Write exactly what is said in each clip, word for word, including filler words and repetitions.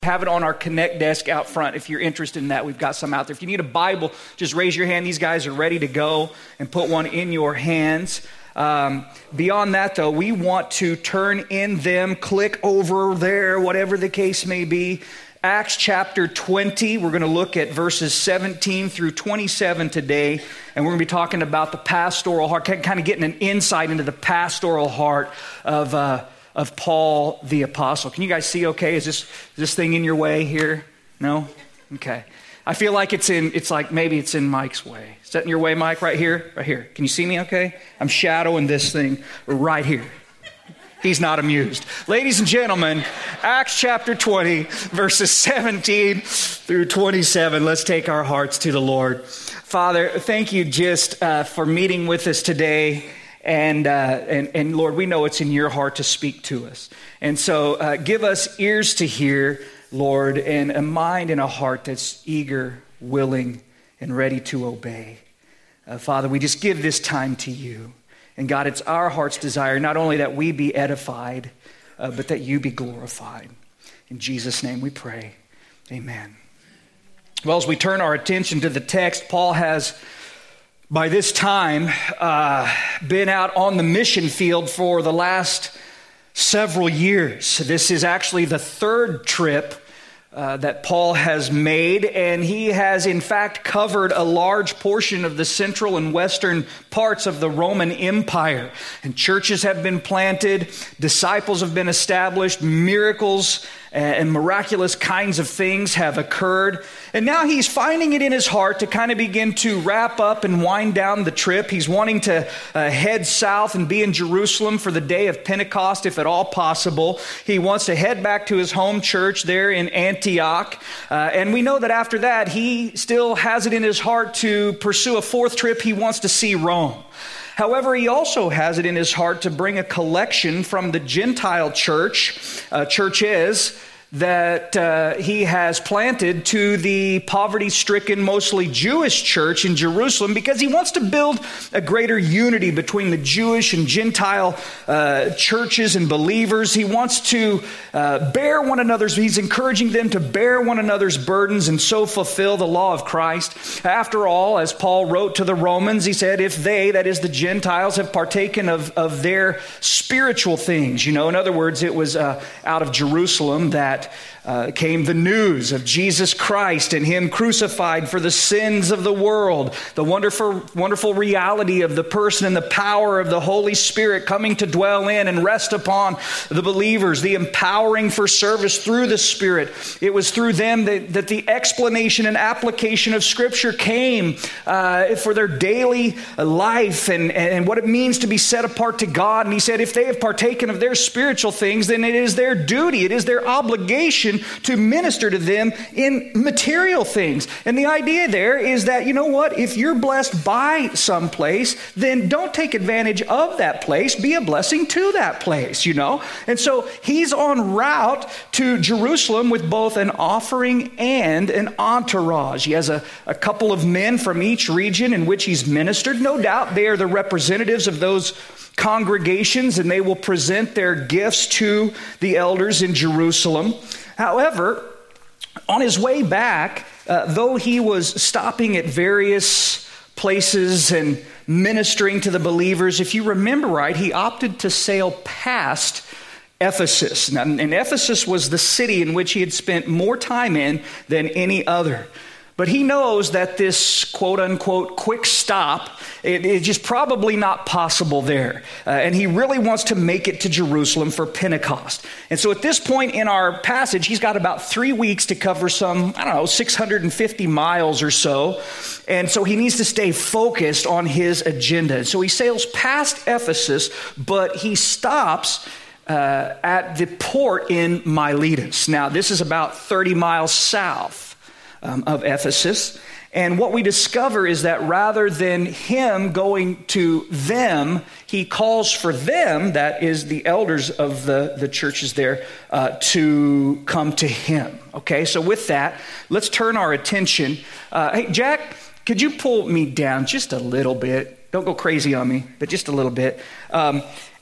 Have it on our Connect desk out front if you're interested in that. We've got some out there. If you need a Bible, just raise your hand. These guys are ready to go and put one in your hands. Um, beyond that, though, we want to turn in them, click over there, whatever the case may be. Acts chapter twenty, we're going to look at verses seventeen through twenty-seven today, and we're going to be talking about the pastoral heart, kind of getting an insight into the pastoral heart of uh of Paul the Apostle. Can you guys see okay? Is this is this thing in your way here? No? Okay. I feel like it's in, it's like maybe it's in Mike's way. Is that in your way, Mike? Right here? Right here. Can you see me okay? I'm shadowing this thing right here. He's not amused. Ladies and gentlemen, Acts chapter twenty, verses seventeen through twenty-seven. Let's take our hearts to the Lord. Father, thank you just uh, for meeting with us today. And, uh, and and Lord, we know it's in your heart to speak to us. And so uh, give us ears to hear, Lord, and a mind and a heart that's eager, willing, and ready to obey. Uh, Father, we just give this time to you. And God, it's our heart's desire, not only that we be edified, uh, but that you be glorified. In Jesus' name we pray. Amen. Well, as we turn our attention to the text, Paul has by this time, uh, been out on the mission field for the last several years. This is actually the third trip uh, that Paul has made, and he has in fact covered a large portion of the central and western parts of the Roman Empire. And churches have been planted, disciples have been established, miracles and miraculous kinds of things have occurred. And now he's finding it in his heart to kind of begin to wrap up and wind down the trip. He's wanting to uh, head south and be in Jerusalem for the day of Pentecost, if at all possible. He wants to head back to his home church there in Antioch. Uh, and we know that after that, he still has it in his heart to pursue a fourth trip. He wants to see Rome. However, he also has it in his heart to bring a collection from the Gentile church, uh, churches, that uh, he has planted to the poverty-stricken, mostly Jewish church in Jerusalem, because he wants to build a greater unity between the Jewish and Gentile uh, churches and believers. He wants to uh, bear one another's, he's encouraging them to bear one another's burdens and so fulfill the law of Christ. After all, as Paul wrote to the Romans, he said, if they, that is the Gentiles, have partaken of, of their spiritual things, you know, in other words, it was uh, out of Jerusalem that Uh, came the news of Jesus Christ and him crucified for the sins of the world, the wonderful, wonderful reality of the person and the power of the Holy Spirit coming to dwell in and rest upon the believers, the empowering for service through the Spirit. It was through them that, that the explanation and application of Scripture came uh, for their daily life and, and what it means to be set apart to God. And he said, if they have partaken of their spiritual things, then it is their duty, it is their obligation to minister to them in material things. And the idea there is that, you know what, if you're blessed by some place, then don't take advantage of that place. Be a blessing to that place, you know. And so he's en route to Jerusalem with both an offering and an entourage. He has a, a couple of men from each region in which he's ministered. No doubt they are the representatives of those congregations, and they will present their gifts to the elders in Jerusalem. However, on his way back, uh, though he was stopping at various places and ministering to the believers, if you remember right, he opted to sail past Ephesus. Now, and Ephesus was the city in which he had spent more time in than any other. But he knows that this quote-unquote quick stop, it, it's just probably not possible there. Uh, and he really wants to make it to Jerusalem for Pentecost. And so at this point in our passage, he's got about three weeks to cover some, I don't know, six hundred fifty miles or so. And so he needs to stay focused on his agenda. And so he sails past Ephesus, but he stops uh, at the port in Miletus. Now, this is about thirty miles south Um, of Ephesus. And what we discover is that rather than him going to them, he calls for them, that is the elders of the, the churches there, uh, to come to him. Okay, so with that, let's turn our attention. Uh, hey, Jack, could you pull me down just a little bit? Don't go crazy on me, but just a little bit. Um,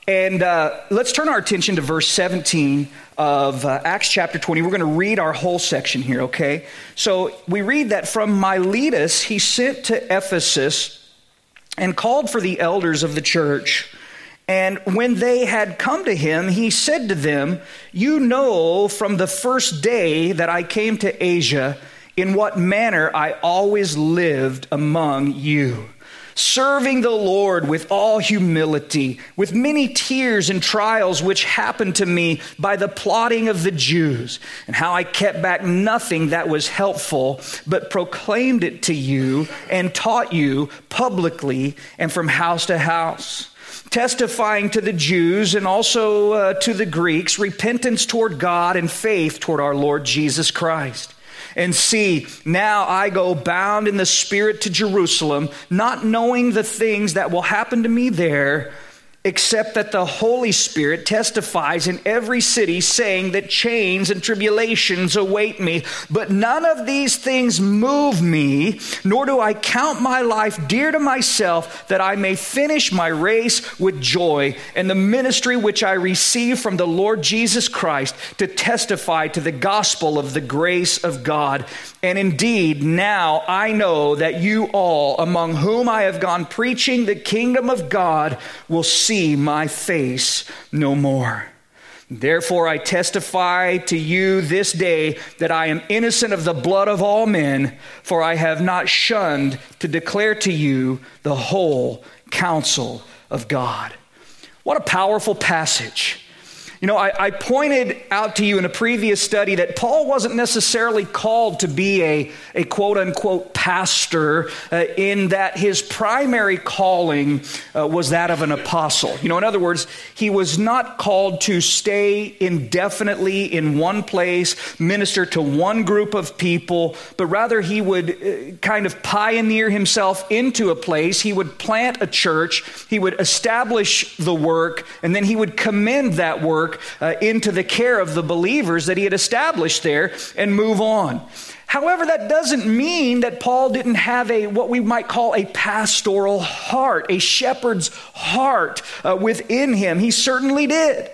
And uh, let's turn our attention to verse seventeen of uh, Acts chapter twenty. We're going to read our whole section here, okay? So we read that from Miletus he sent to Ephesus and called for the elders of the church. And when they had come to him, he said to them, "You know from the first day that I came to Asia, in what manner I always lived among you, serving the Lord with all humility, with many tears and trials which happened to me by the plotting of the Jews, and how I kept back nothing that was helpful, but proclaimed it to you and taught you publicly and from house to house, testifying to the Jews and also uh, to the Greeks repentance toward God and faith toward our Lord Jesus Christ. And see, now I go bound in the Spirit to Jerusalem, not knowing the things that will happen to me there, except that the Holy Spirit testifies in every city, saying that chains and tribulations await me. But none of these things move me, nor do I count my life dear to myself, that I may finish my race with joy, and the ministry which I receive from the Lord Jesus Christ, to testify to the gospel of the grace of God. And indeed, now I know that you all, among whom I have gone preaching the kingdom of God, will see my face no more. Therefore I testify to you this day that I am innocent of the blood of all men, for I have not shunned to declare to you the whole counsel of God." What a powerful passage. You know, I, I pointed out to you in a previous study that Paul wasn't necessarily called to be a, a quote-unquote pastor uh, in that his primary calling uh, was that of an apostle. You know, in other words, he was not called to stay indefinitely in one place, minister to one group of people, but rather he would uh, kind of pioneer himself into a place. He would plant a church, he would establish the work, and then he would commend that work Uh, into the care of the believers that he had established there and move on. However, that doesn't mean that Paul didn't have a what we might call a pastoral heart, a shepherd's heart uh, within him. He certainly did.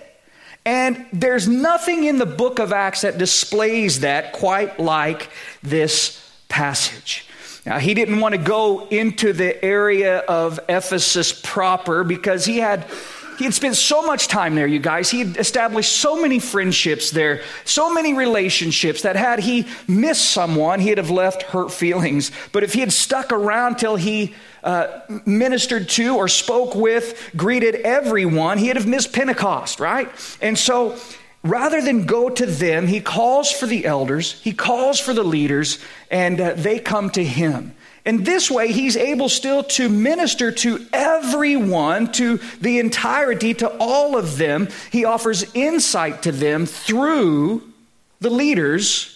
And there's nothing in the book of Acts that displays that quite like this passage. Now, he didn't want to go into the area of Ephesus proper because he had He had spent so much time there, you guys. He had established so many friendships there, so many relationships that had he missed someone, he'd have left hurt feelings. But if he had stuck around till he uh, ministered to or spoke with, greeted everyone, he'd have missed Pentecost, right? And so rather than go to them, he calls for the elders, he calls for the leaders, and uh, they come to him. And this way, he's able still to minister to everyone, to the entirety, to all of them. He offers insight to them through the leaders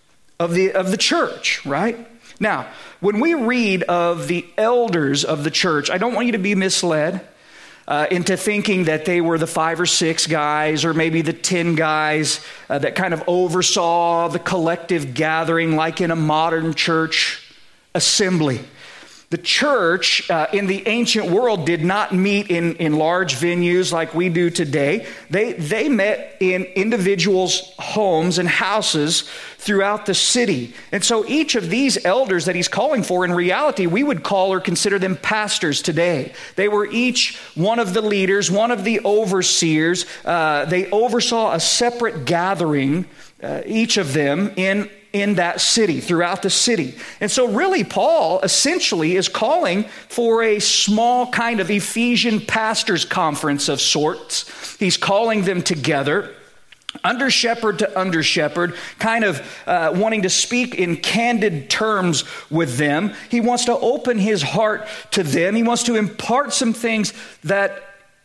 of the, of the church, right? Now, when we read of the elders of the church, I don't want you to be misled uh, into thinking that they were the five or six guys or maybe the ten guys uh, that kind of oversaw the collective gathering like in a modern church assembly. The church uh, in the ancient world did not meet in, in large venues like we do today. They, they met in individuals' homes and houses throughout the city. And so each of these elders that he's calling for, in reality, we would call or consider them pastors today. They were each one of the leaders, one of the overseers. Uh, they oversaw a separate gathering, uh, each of them, in in that city, throughout the city. And so really Paul essentially is calling for a small kind of Ephesian pastors conference of sorts. He's calling them together, under shepherd to under shepherd, kind of uh, wanting to speak in candid terms with them. He wants to open his heart to them. He wants to impart some things that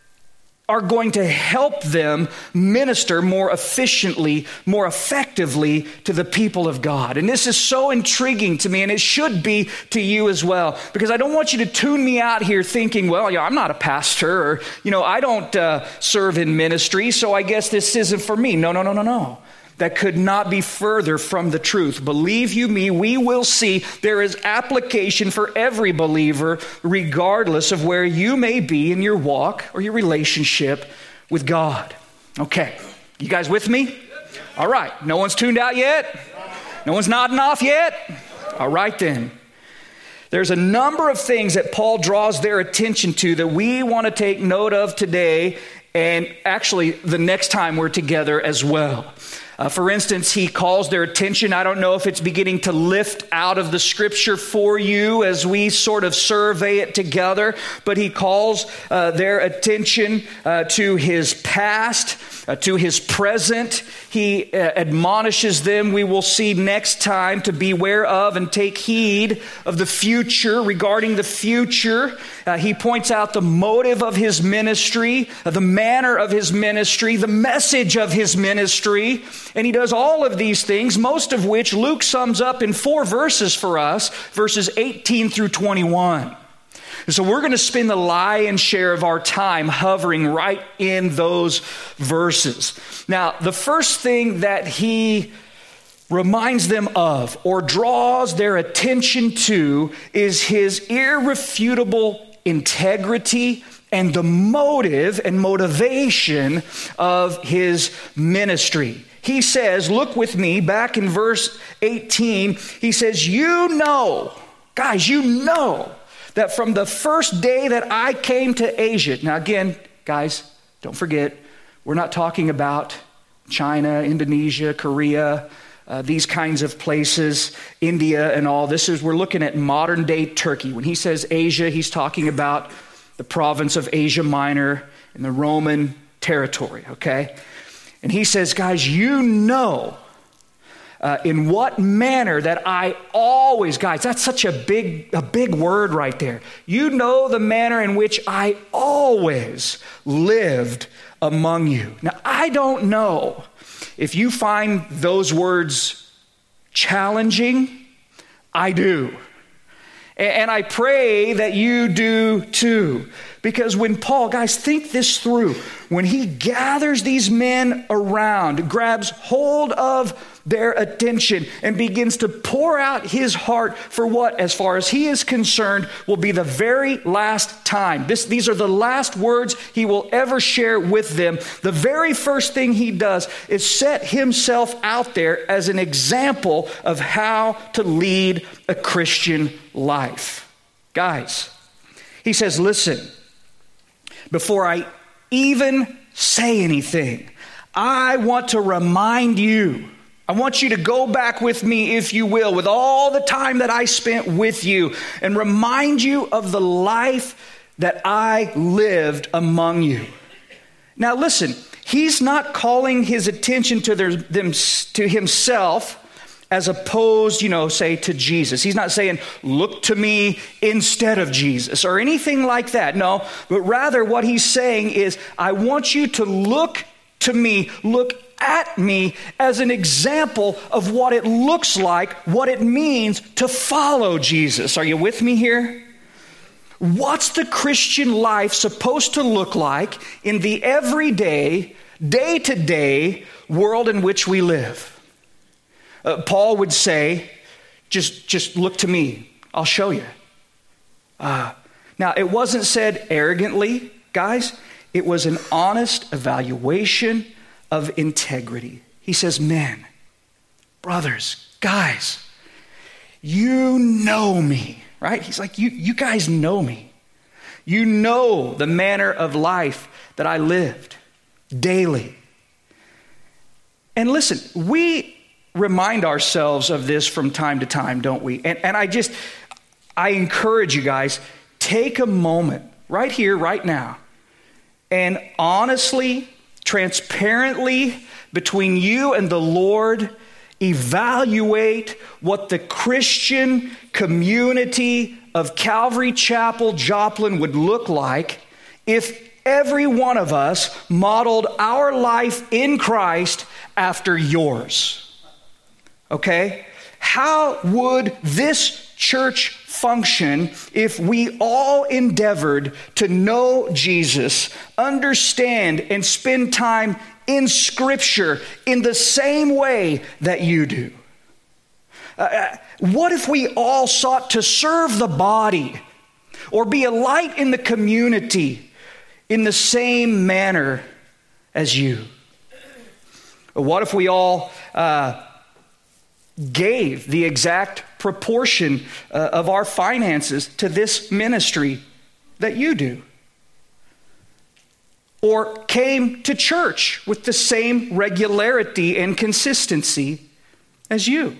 are going to help them minister more efficiently, more effectively to the people of God. And this is so intriguing to me, and it should be to you as well, because I don't want you to tune me out here thinking, well, yeah, I'm not a pastor, or, you know, I don't uh, serve in ministry, so I guess this isn't for me. No, no, no, no, no. that could not be further from the truth. Believe you me, we will see there is application for every believer, regardless of where you may be in your walk or your relationship with God. Okay, you guys with me? All right, no one's tuned out yet? No one's nodding off yet? All right then. There's a number of things that Paul draws their attention to that we want to take note of today, and actually the next time we're together as well. Uh, for instance, he calls their attention. I don't know if it's beginning to lift out of the scripture for you as we sort of survey it together, but he calls uh, their attention uh, to his past, uh, to his present. He uh, admonishes them, we will see next time, to beware of and take heed of the future, regarding the future. Uh, he points out the motive of his ministry, uh, the manner of his ministry, the message of his ministry. And he does all of these things, most of which Luke sums up in four verses for us, verses eighteen through twenty-one. And so we're going to spend the lion's share of our time hovering right in those verses. Now, the first thing that he reminds them of or draws their attention to is his irrefutable integrity and the motive and motivation of his ministry. He says, look with me back in verse eighteen, he says, you know, guys, you know that from the first day that I came to Asia. Now again, guys, don't forget, we're not talking about China, Indonesia, Korea, uh, these kinds of places, India and all. This is, we're looking at modern day Turkey. When he says Asia, he's talking about the province of Asia Minor in the Roman territory, okay? And he says, guys, you know uh, in what manner that I always, guys, that's such a big, a big word right there. You know the manner in which I always lived among you. Now, I don't know if you find those words challenging. I do. And I pray that you do too. Because when Paul, guys, think this through. When he gathers these men around, grabs hold of their attention and begins to pour out his heart for what, as far as he is concerned, will be the very last time. This, these are the last words he will ever share with them. The very first thing he does is set himself out there as an example of how to lead a Christian life. Guys, he says, listen, before I even say anything, I want to remind you, I want you to go back with me, if you will, with all the time that I spent with you, and remind you of the life that I lived among you. Now listen, he's not calling his attention to their, them, to himself as opposed, you know, say to Jesus. He's not saying, look to me instead of Jesus or anything like that. No, but rather what he's saying is, I want you to look to me, look at me as an example of what it looks like, what it means to follow Jesus. Are you with me here? What's the Christian life supposed to look like in the everyday, day-to-day world in which we live? Uh, Paul would say, just, just look to me. I'll show you. Uh, now, it wasn't said arrogantly, guys. It was an honest evaluation of integrity. He says, men, brothers, guys, you know me, right? He's like, you, you guys know me. You know the manner of life that I lived daily. And listen, we remind ourselves of this from time to time, don't we? And, and I just, I encourage you guys, take a moment right here, right now, and honestly, transparently, between you and the Lord, evaluate what the Christian community of Calvary Chapel, Joplin would look like if every one of us modeled our life in Christ after yours. Okay? How would this church function if we all endeavored to know Jesus, understand and spend time in Scripture in the same way that you do? Uh, what if we all sought to serve the body or be a light in the community in the same manner as you? Or what if we all uh, gave the exact proportion uh, of our finances to this ministry that you do? Or came to church with the same regularity and consistency as you?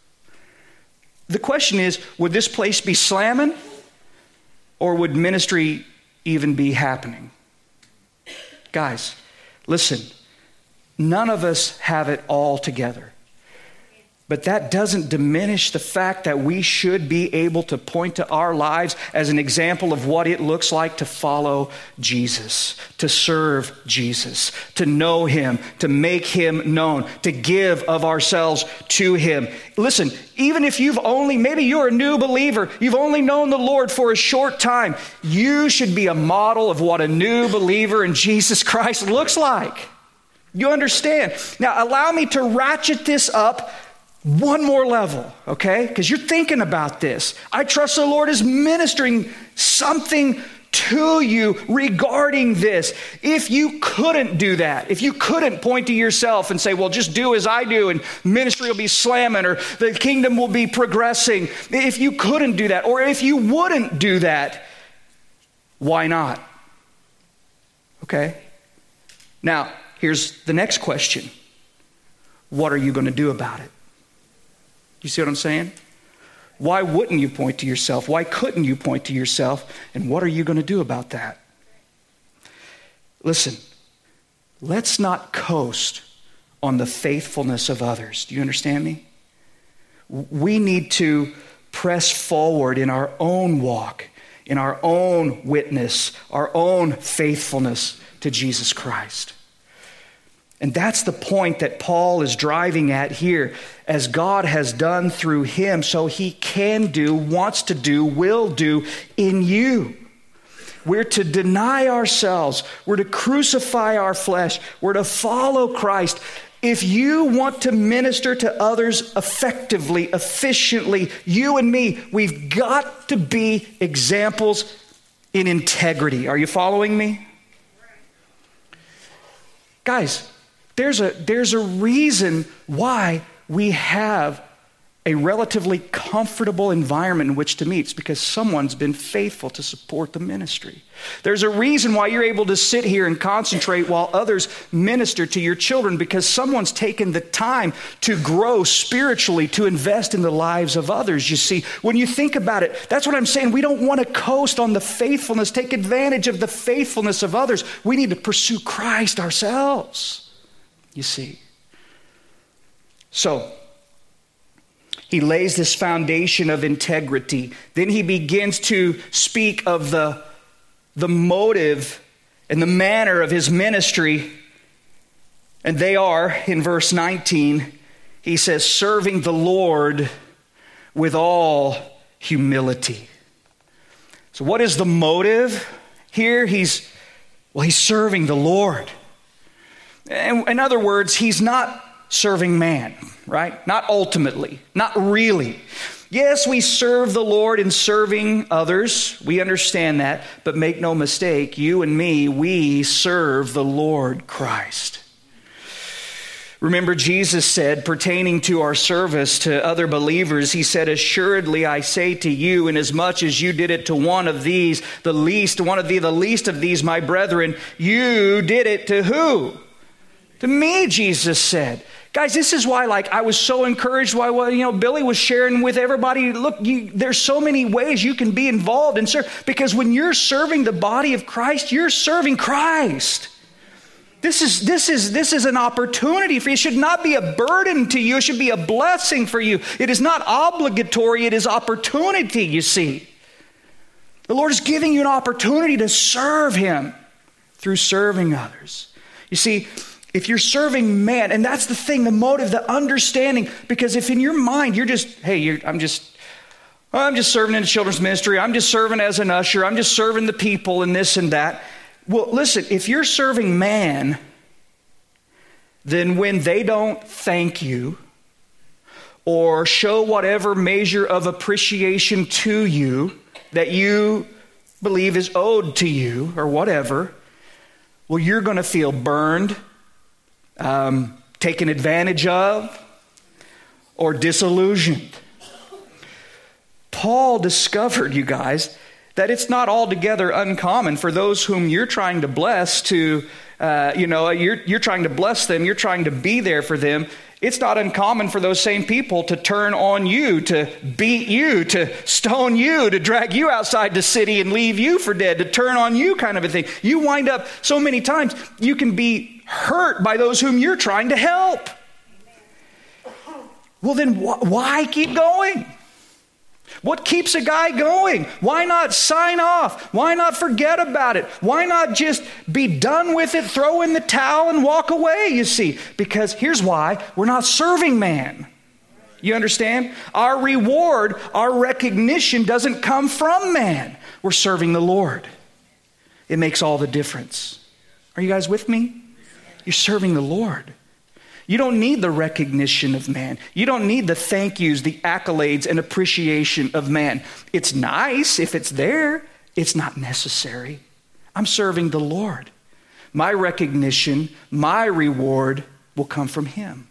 The question is, would this place be slamming, or would ministry even be happening? Guys, listen, none of us have it all together. But that doesn't diminish the fact that we should be able to point to our lives as an example of what it looks like to follow Jesus, to serve Jesus, to know Him, to make Him known, to give of ourselves to Him. Listen, even if you've only, maybe you're a new believer, you've only known the Lord for a short time, you should be a model of what a new believer in Jesus Christ looks like. You understand? Now, allow me to ratchet this up one more level, okay? Because you're thinking about this. I trust the Lord is ministering something to you regarding this. If you couldn't do that, if you couldn't point to yourself and say, well, just do as I do and ministry will be slamming or the kingdom will be progressing. If you couldn't do that, or if you wouldn't do that, why not? Okay? Now, here's the next question. What are you going to do about it? You see what I'm saying? Why wouldn't you point to yourself? Why couldn't you point to yourself? And what are you going to do about that? Listen, let's not coast on the faithfulness of others. Do you understand me? We need to press forward in our own walk, in our own witness, our own faithfulness to Jesus Christ. And that's the point that Paul is driving at here. As God has done through him, so he can do, wants to do, will do in you. We're to deny ourselves. We're to crucify our flesh. We're to follow Christ. If you want to minister to others effectively, efficiently, you and me, we've got to be examples in integrity. Are you following me? Guys, There's a, there's a reason why we have a relatively comfortable environment in which to meet. It's because someone's been faithful to support the ministry. There's a reason why you're able to sit here and concentrate while others minister to your children, because someone's taken the time to grow spiritually, to invest in the lives of others. You see, when you think about it, that's what I'm saying. We don't want to coast on the faithfulness, take advantage of the faithfulness of others. We need to pursue Christ ourselves. You see. So, he lays this foundation of integrity. Then he begins to speak of the, the motive and the manner of his ministry. And they are, in verse nineteen, he says, serving the Lord with all humility. So what is the motive here? He's, well, he's serving the Lord. In other words, he's not serving man, right? Not ultimately, not really. Yes, we serve the Lord in serving others. We understand that. But make no mistake, you and me, we serve the Lord Christ. Remember, Jesus said, pertaining to our service to other believers, he said, assuredly I say to you, inasmuch as you did it to one of these, the least, one of the, the least of these, my brethren, you did it to who? To me, Jesus said. Guys, this is why, like, I was so encouraged by what, you know, Billy was sharing with everybody. Look, you, there's so many ways you can be involved and serve. Because when you're serving the body of Christ, you're serving Christ. This is, this is, this is an opportunity for you. It should not be a burden to you. It should be a blessing for you. It is not obligatory. It is opportunity, you see. The Lord is giving you an opportunity to serve Him through serving others. You see, if you're serving man, and that's the thing, the motive, the understanding, because if in your mind you're just, hey, you're, I'm just, I'm just serving in the children's ministry, I'm just serving as an usher, I'm just serving the people and this and that. Well, listen, if you're serving man, then when they don't thank you or show whatever measure of appreciation to you that you believe is owed to you or whatever, well, you're going to feel burned, um, taken advantage of, or disillusioned. Paul discovered, you guys, that it's not altogether uncommon for those whom you're trying to bless to, uh, you know, you're, you're trying to bless them, you're trying to be there for them. It's not uncommon for those same people to turn on you, to beat you, to stone you, to drag you outside the city and leave you for dead, to turn on you kind of a thing. You wind up so many times, you can be hurt by those whom you're trying to help. Well, then wh- why keep going? What keeps a guy going? Why not sign off? Why not forget about it? Why not just be done with it, throw in the towel and walk away, you see? Because here's why. We're not serving man. You understand? Our reward, our recognition doesn't come from man. We're serving the Lord. It makes all the difference. Are you guys with me? You're serving the Lord. You don't need the recognition of man. You don't need the thank yous, the accolades and appreciation of man. It's nice if it's there. It's not necessary. I'm serving the Lord. My recognition, my reward will come from him.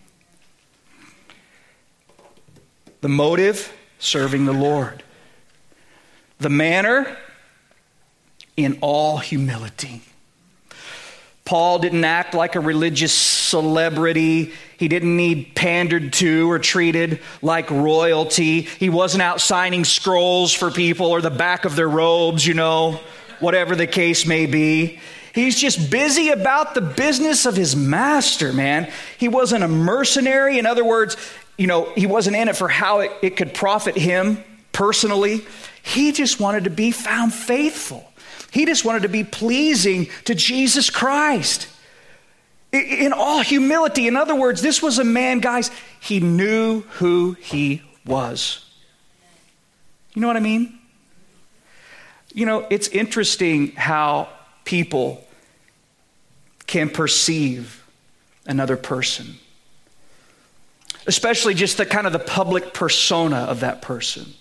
The motive, serving the Lord. The manner, in all humility. Paul didn't act like a religious celebrity. He didn't need pandered to or treated like royalty. He wasn't out signing scrolls for people or the back of their robes, you know, whatever the case may be. He's just busy about the business of his master, man. He wasn't a mercenary. In other words, you know, he wasn't in it for how it, it could profit him personally. He just wanted to be found faithful. He just wanted to be pleasing to Jesus Christ. In all humility. In other words, this was a man, guys, he knew who he was. You know what I mean? You know, it's interesting how people can perceive another person. Especially just the kind of the public persona of that person.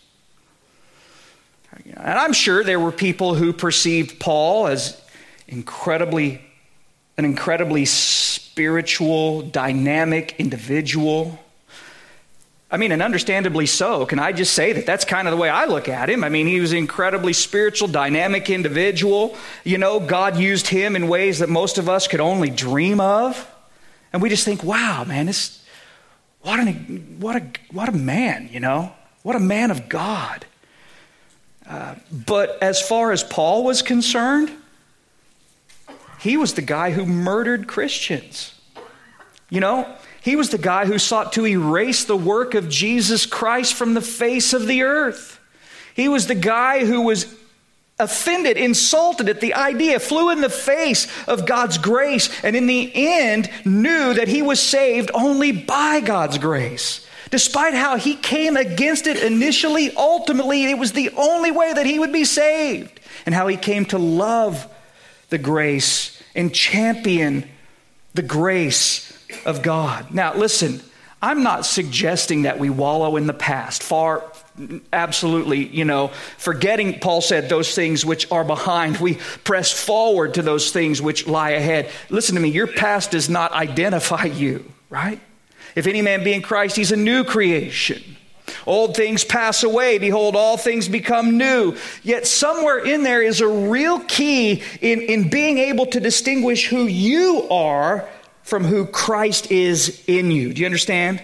And I'm sure there were people who perceived Paul as incredibly, an incredibly spiritual, dynamic individual. I mean, and understandably so. Can I just say that that's kind of the way I look at him? I mean, he was an incredibly spiritual, dynamic individual. You know, God used him in ways that most of us could only dream of. And we just think, wow, man, this, what, an, what, a, what a man, you know? What a man of God. Uh, but as far as Paul was concerned, he was the guy who murdered Christians. You know, he was the guy who sought to erase the work of Jesus Christ from the face of the earth. He was the guy who was offended, insulted at the idea, flew in the face of God's grace, and in the end knew that he was saved only by God's grace. Despite how he came against it initially, ultimately, it was the only way that he would be saved. And how he came to love the grace and champion the grace of God. Now, listen, I'm not suggesting that we wallow in the past. Far, absolutely, you know, forgetting, Paul said, those things which are behind. We press forward to those things which lie ahead. Listen to me, your past does not identify you, right? If any man be in Christ, he's a new creation. Old things pass away. Behold, all things become new. Yet somewhere in there is a real key in, in being able to distinguish who you are from who Christ is in you. Do you understand?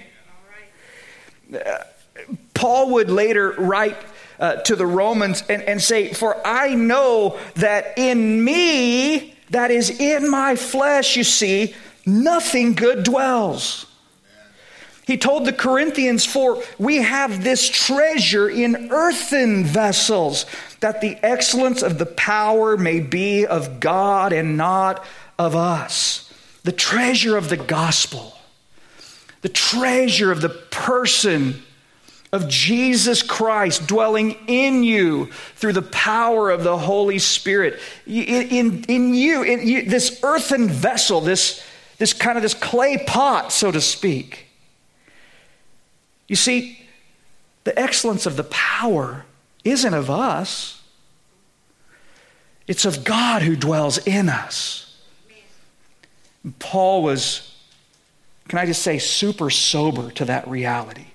All right. Uh, Paul would later write uh, to the Romans and, and say, for I know that in me, that is in my flesh, you see, nothing good dwells. He told the Corinthians, for we have this treasure in earthen vessels, that the excellence of the power may be of God and not of us. The treasure of the gospel, the treasure of the person of Jesus Christ dwelling in you through the power of the Holy Spirit. In, in, in you, in you, this earthen vessel, this this kind of this clay pot, so to speak. You see, the excellence of the power isn't of us. It's of God who dwells in us. Paul was, can I just say, super sober to that reality.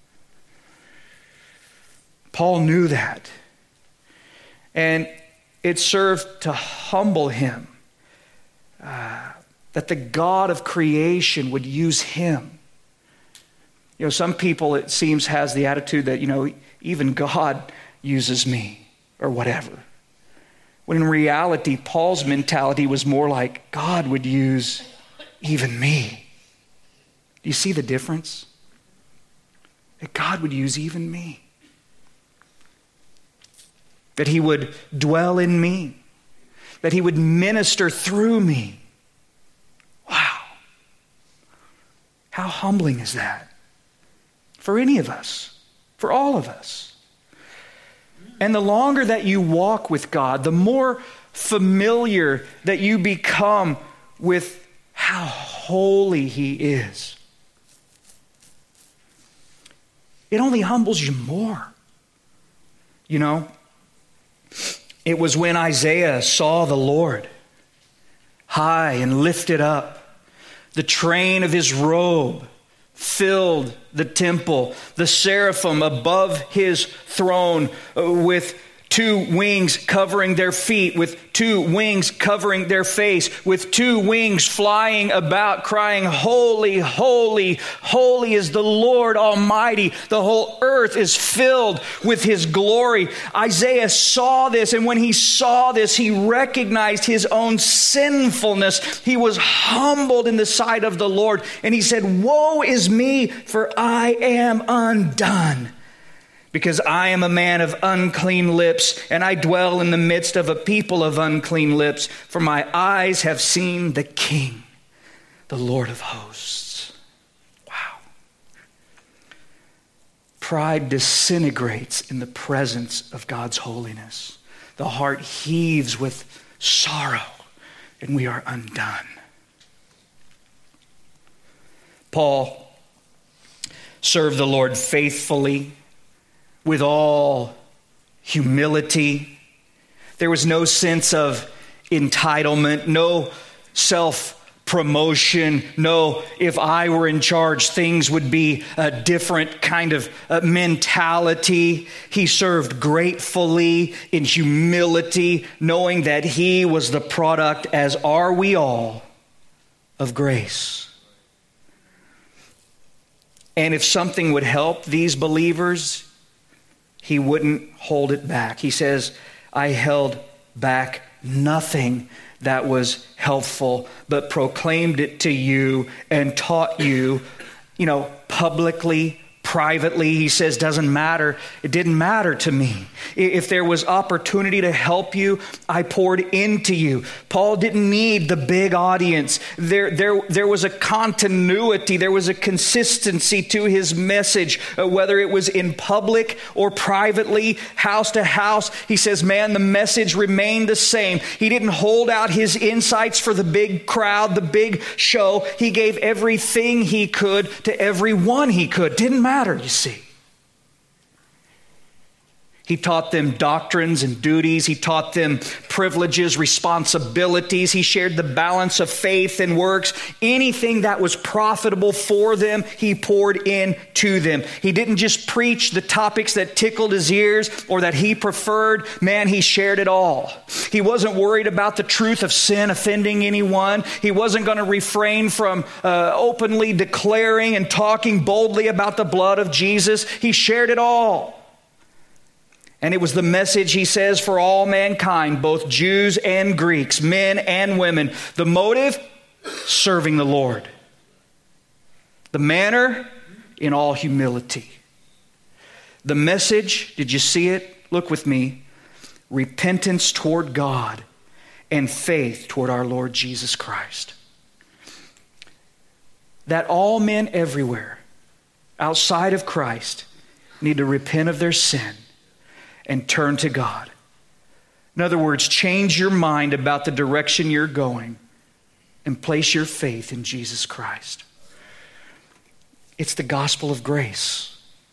Paul knew that. And it served to humble him. Uh, that the God of creation would use him. You know, some people, it seems, has the attitude that, you know, even God uses me or whatever. When in reality, Paul's mentality was more like, God would use even me. Do you see the difference? That God would use even me. That he would dwell in me. That he would minister through me. Wow. How humbling is that? For any of us, for all of us. And the longer that you walk with God, the more familiar that you become with how holy he is. It only humbles you more. You know, it was when Isaiah saw the Lord high and lifted up, the train of his robe filled the temple, the seraphim above his throne with two wings covering their feet, with two wings covering their face, with two wings flying about, crying, holy, holy, holy is the Lord Almighty. The whole earth is filled with his glory. Isaiah saw this, and when he saw this, he recognized his own sinfulness. He was humbled in the sight of the Lord, and he said, woe is me, for I am undone. Because I am a man of unclean lips, and I dwell in the midst of a people of unclean lips. For my eyes have seen the King, the Lord of hosts. Wow. Pride disintegrates in the presence of God's holiness. The heart heaves with sorrow, and we are undone. Paul served the Lord faithfully, with all humility. There was no sense of entitlement, no self-promotion, no, if I were in charge, things would be a different kind of uh, mentality. He served gratefully in humility, knowing that he was the product, as are we all, of grace. And if something would help these believers, he wouldn't hold it back. He says, I held back nothing that was helpful, but proclaimed it to you and taught you, you know, publicly, privately. He says, doesn't matter. It didn't matter to me. If there was opportunity to help you, I poured into you. Paul didn't need the big audience. There, there, there was a continuity. There was a consistency to his message, uh, whether it was in public or privately, house to house. He says, man, the message remained the same. He didn't hold out his insights for the big crowd, the big show. He gave everything he could to everyone he could. Didn't matter. You see. He taught them doctrines and duties. He taught them privileges, responsibilities. He shared the balance of faith and works. Anything that was profitable for them, he poured in to them. He didn't just preach the topics that tickled his ears or that he preferred. Man, he shared it all. He wasn't worried about the truth of sin offending anyone. He wasn't going to refrain from uh, openly declaring and talking boldly about the blood of Jesus. He shared it all. And it was the message, he says, for all mankind, both Jews and Greeks, men and women. The motive, serving the Lord. The manner, in all humility. The message, did you see it? Look with me. Repentance toward God and faith toward our Lord Jesus Christ. That all men everywhere, outside of Christ, need to repent of their sin and turn to God. In other words, change your mind about the direction you're going and place your faith in Jesus Christ. It's the gospel of grace.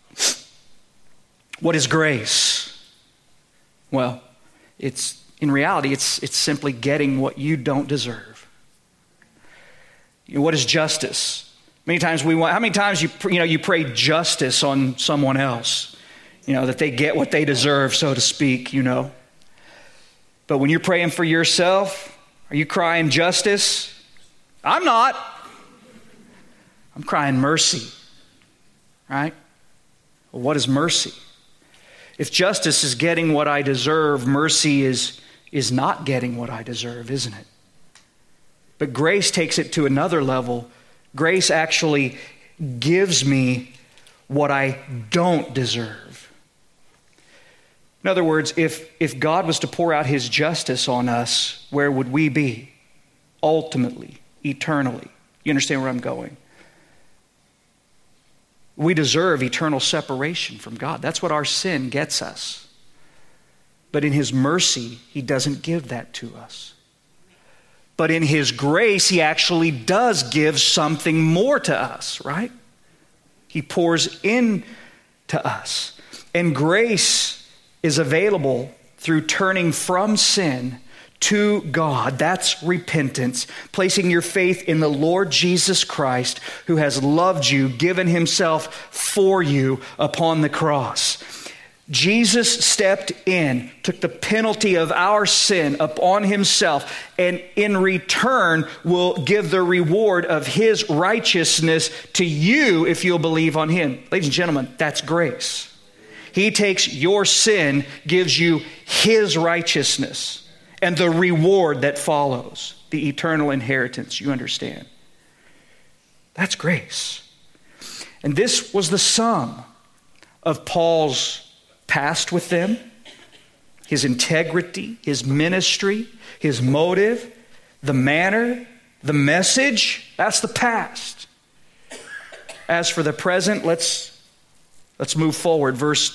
What is grace? Well, it's in reality, it's, it's simply getting what you don't deserve. You know, what is justice? Many times we want, how many times you, you know, you pray justice on someone else? You know, that they get what they deserve, so to speak, you know. But when you're praying for yourself, are you crying justice? I'm not. I'm crying mercy, right? Well, what is mercy? If justice is getting what I deserve, mercy is, is not getting what I deserve, isn't it? But grace takes it to another level. Grace actually gives me what I don't deserve. In other words, if, if God was to pour out his justice on us, where would we be? Ultimately, eternally. You understand where I'm going? We deserve eternal separation from God. That's what our sin gets us. But in his mercy, he doesn't give that to us. But in his grace, he actually does give something more to us, right? He pours in to us. And grace is available through turning from sin to God. That's repentance, placing your faith in the Lord Jesus Christ, who has loved you, given himself for you upon the cross. Jesus stepped in, took the penalty of our sin upon himself, and in return will give the reward of his righteousness to you if you'll believe on him. Ladies and gentlemen, that's grace. He takes your sin, gives you his righteousness, and the reward that follows, the eternal inheritance, you understand. That's grace. And this was the sum of Paul's past with them, his integrity, his ministry, his motive, the manner, the message. That's the past. As for the present, let's, let's move forward. Verse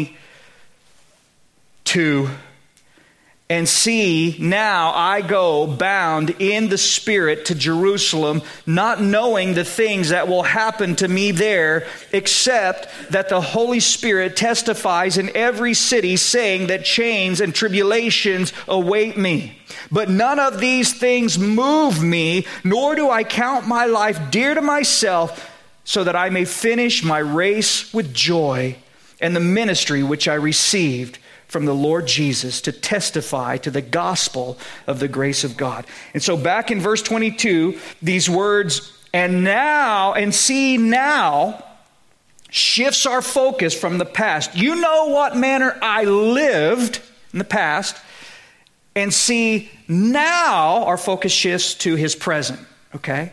twenty-two. And see, now I go bound in the Spirit to Jerusalem, not knowing the things that will happen to me there, except that the Holy Spirit testifies in every city, saying that chains and tribulations await me. But none of these things move me, nor do I count my life dear to myself, so that I may finish my race with joy and the ministry which I received from the Lord Jesus to testify to the gospel of the grace of God. And so back in verse twenty-two, these words, and now, and see now, shifts our focus from the past. You know what manner I lived in the past, and see now our focus shifts to his present, okay?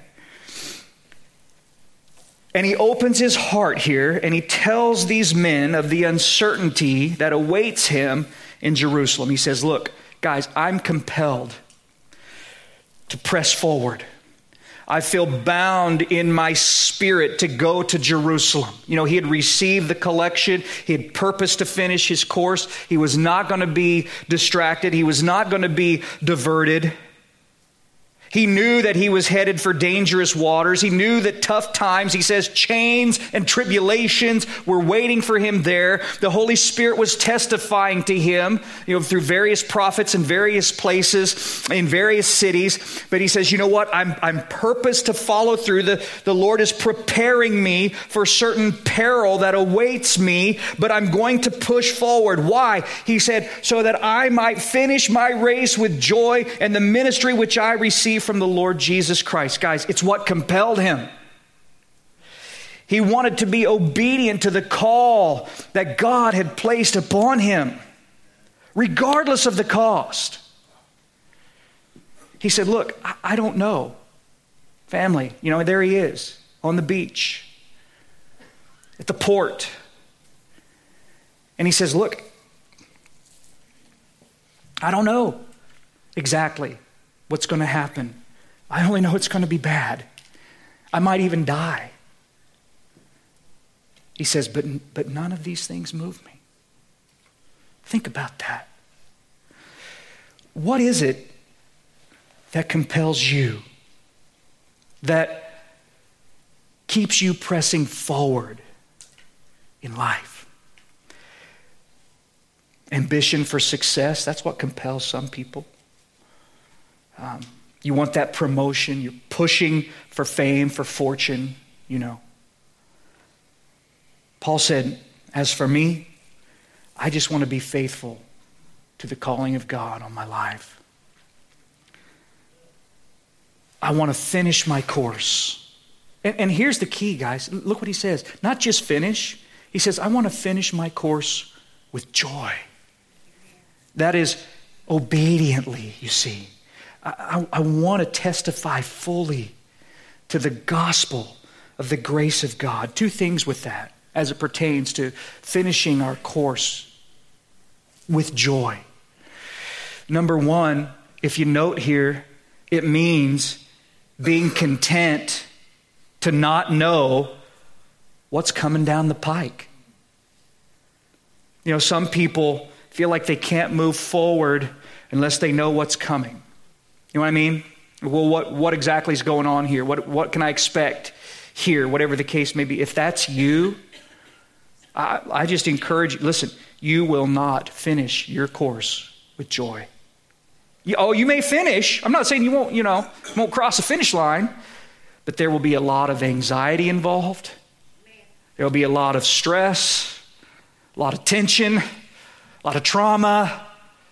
And he opens his heart here and he tells these men of the uncertainty that awaits him in Jerusalem. He says, look, guys, I'm compelled to press forward. I feel bound in my spirit to go to Jerusalem. You know, he had received the collection. He had purposed to finish his course. He was not going to be distracted. He was not going to be diverted. He knew that he was headed for dangerous waters. He knew that tough times, he says, chains and tribulations were waiting for him there. The Holy Spirit was testifying to him, you know, through various prophets in various places, in various cities. But he says, you know what? I'm, I'm purposed to follow through. The, the Lord is preparing me for certain peril that awaits me, but I'm going to push forward. Why? He said, so that I might finish my race with joy and the ministry which I received from the Lord Jesus Christ. Guys, it's what compelled him. He wanted to be obedient to the call that God had placed upon him, regardless of the cost. He said, look, I, I don't know. Family, you know, there he is on the beach, at the port. And he says, look, I don't know exactly what's going to happen. I only know it's going to be bad. I might even die. He says, but, but none of these things move me. Think about that. What is it that compels you that keeps you pressing forward in life. Ambition for success, that's what compels some people. Um, you want that promotion, you're pushing for fame, for fortune, you know. Paul said, as for me, I just want to be faithful to the calling of God on my life. I want to finish my course. And, and here's the key, guys. Look what he says. Not just finish. He says, I want to finish my course with joy. That is obediently, you see. I, I, I want to testify fully to the gospel of the grace of God. Two things with that as it pertains to finishing our course with joy. Number one, if you note here, it means being content to not know what's coming down the pike. You know, some people feel like they can't move forward unless they know what's coming. You know what I mean? Well, what, what exactly is going on here? What, what can I expect here? Whatever the case may be. If that's you, I, I just encourage you, listen, you will not finish your course with joy. You, oh, you may finish. I'm not saying you won't, you know, won't cross the finish line, but there will be a lot of anxiety involved. There will be a lot of stress, a lot of tension, a lot of trauma.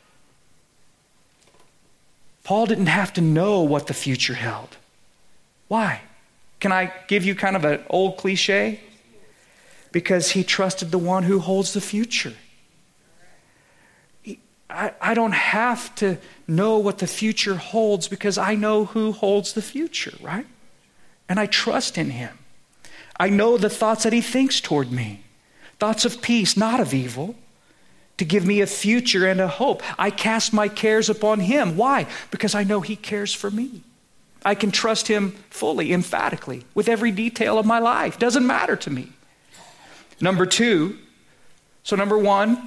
Paul didn't have to know what the future held. Why? Can I give you kind of an old cliche? Because he trusted the one who holds the future. He, I, I don't have to know what the future holds because I know who holds the future, right? And I trust in him. I know the thoughts that he thinks toward me. Thoughts of peace, not of evil, to give me a future and a hope. I cast my cares upon him. Why? Because I know he cares for me. I can trust him fully, emphatically, with every detail of my life. Doesn't matter to me. Number two, so number one,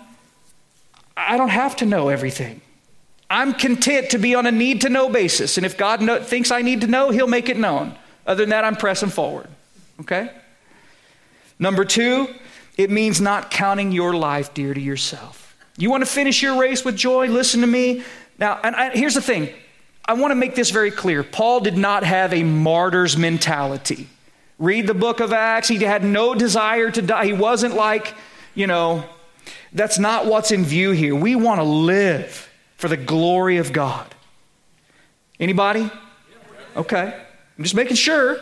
I don't have to know everything. I'm content to be on a need-to-know basis. And if God know, thinks I need to know, he'll make it known. Other than that, I'm pressing forward. Okay? Number two, it means not counting your life dear to yourself. You want to finish your race with joy? Listen to me. Now, and I, here's the thing. I want to make this very clear. Paul did not have a martyr's mentality. Read the book of Acts. He had no desire to die. He wasn't like, you know, that's not what's in view here. We want to live for the glory of God. Anybody? Okay. I'm just making sure.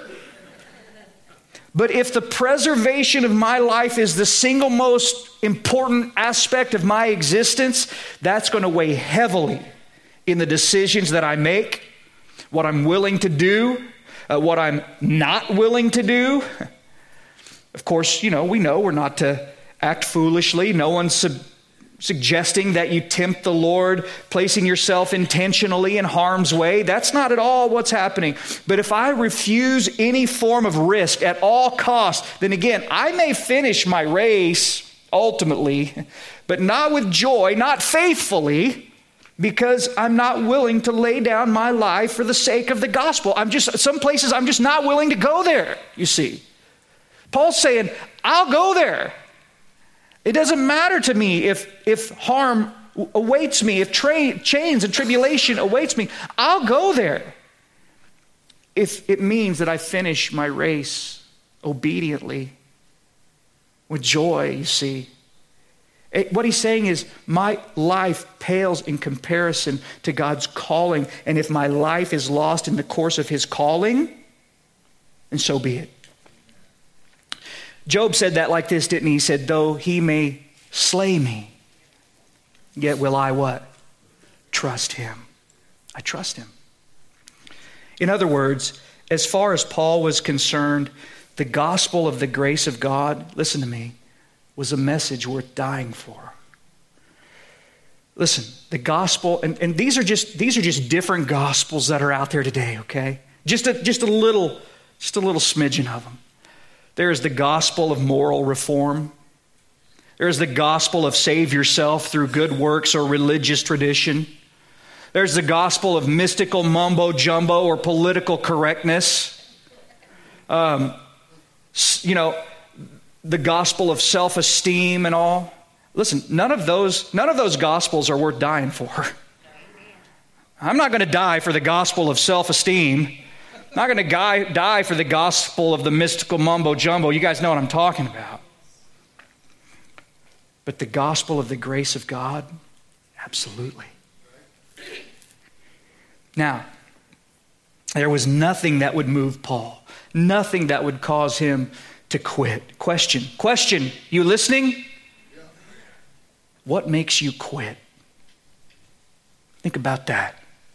But if the preservation of my life is the single most important aspect of my existence, that's going to weigh heavily in the decisions that I make, what I'm willing to do, uh, what I'm not willing to do. Of course, you know, we know we're not to act foolishly. No one's sub- suggesting that you tempt the Lord, placing yourself intentionally in harm's way. That's not at all what's happening. But if I refuse any form of risk at all costs, then again, I may finish my race ultimately, but not with joy, not faithfully, because I'm not willing to lay down my life for the sake of the gospel. I'm just, some places I'm just not willing to go there, you see. Paul's saying, I'll go there. It doesn't matter to me if, if harm awaits me, if tra- chains and tribulation awaits me. I'll go there if it means that I finish my race obediently with joy, you see. It, what he's saying is my life pales in comparison to God's calling. And if my life is lost in the course of his calling, then so be it. Job said that like this, didn't he? He said, though he may slay me, yet will I what? Trust him. I trust him. In other words, as far as Paul was concerned, the gospel of the grace of God, listen to me, was a message worth dying for. Listen, the gospel, and, and these are just these are just different gospels that are out there today, okay? Just a just a little, just a little smidgen of them. There is the gospel of moral reform. There is the gospel of save yourself through good works or religious tradition. There's the gospel of mystical mumbo jumbo or political correctness. um, you know, the gospel of self-esteem and all. Listen, none of those, none of those gospels are worth dying for. I'm not going to die for the gospel of self-esteem. I'm not going to die, die for the gospel of the mystical mumbo jumbo. You guys know what I'm talking about. But the gospel of the grace of God, absolutely. Now, there was nothing that would move Paul, nothing that would cause him to quit. Question, question, you listening? What makes you quit? Think about that.